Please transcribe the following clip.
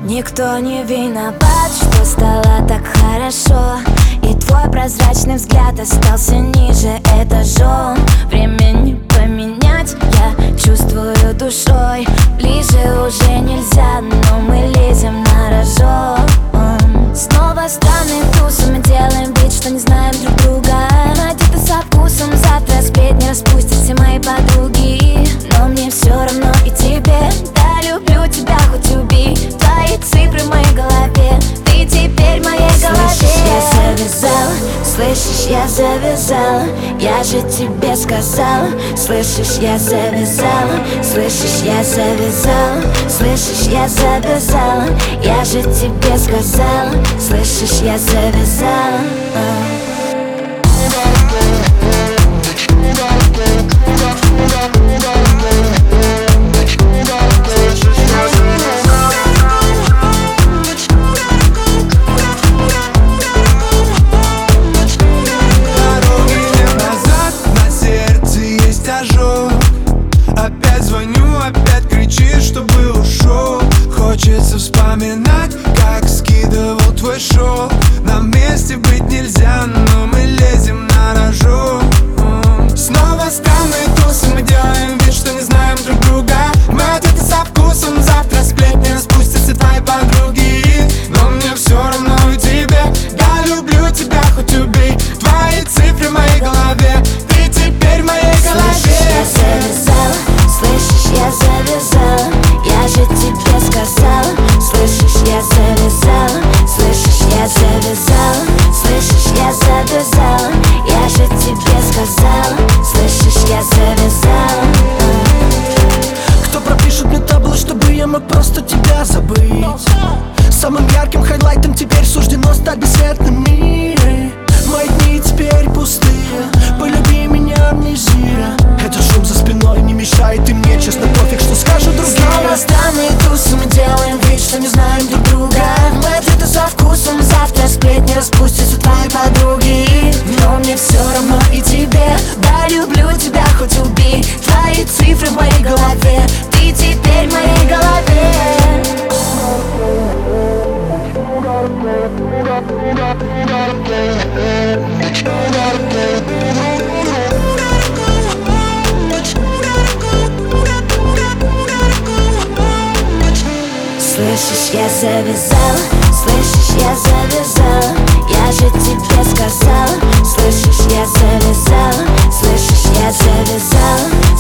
Никто не виноват, что стало так хорошо, и твой прозрачный взгляд остался ниже этажом. Время не поменять, я чувствую душой. Ближе уже нельзя, но мы лезем на рожон. Снова странный туз, мы делаем вид, что не знаем друг друга. Одето со вкусом, завтра сплетни распустят все мои подруги. Но мне все равно и тебе, да, люблю тебя, хоть убей. Твои цифры в моей голове, ты теперь в моей голове. Слышишь, я завязала, я же тебе сказала. Слышишь, я завязала, слышишь, я завязала. Слышишь, я завязала, я же тебе сказала. Слышишь, я завязала. Опять звоню, опять кричишь, чтобы ушел. Хочется вспоминать, как скидывал твой шоу. Нам вместе быть нельзя, но мы лезем на рожон. Снова странный туз, мы делаем вид, что не знаем друг друга. Мы одеты со вкусом, завтра сплетни распустятся твои подруги. Но мне все равно и тебе, да, люблю тебя, хоть убей. Твои цифры в моей голове, ты теперь в моей голове. Слышишь, я завязала, я же тебе сказала. Слышишь, я завязала, слышишь, я завязала. Слышишь, я завязала, я же тебе сказала. Слышишь, я завязала. Кто пропишет мне табло, чтобы я мог просто тебя забыть? Самым ярким хайлайтом теперь суждено стать бесцветным миром. Мои дни теперь пустые, полюби меня, амнезия. Этот шум за спиной не мешает и мне, честно, пофиг, что скажут другие. Снова странные тусы, мы делаем вид, что не знаем друг друга. Мы одеты со вкусом, завтра сплетни распустятся твои подруги. Но мне все равно и тебе, да, люблю тебя, хоть убей. Твои цифры в моей голове, ты теперь в моей голове. Слышишь, я завязала, слышишь, я завязала. Я же тебе сказала. Слышишь, я завязала, слышишь, я завязала.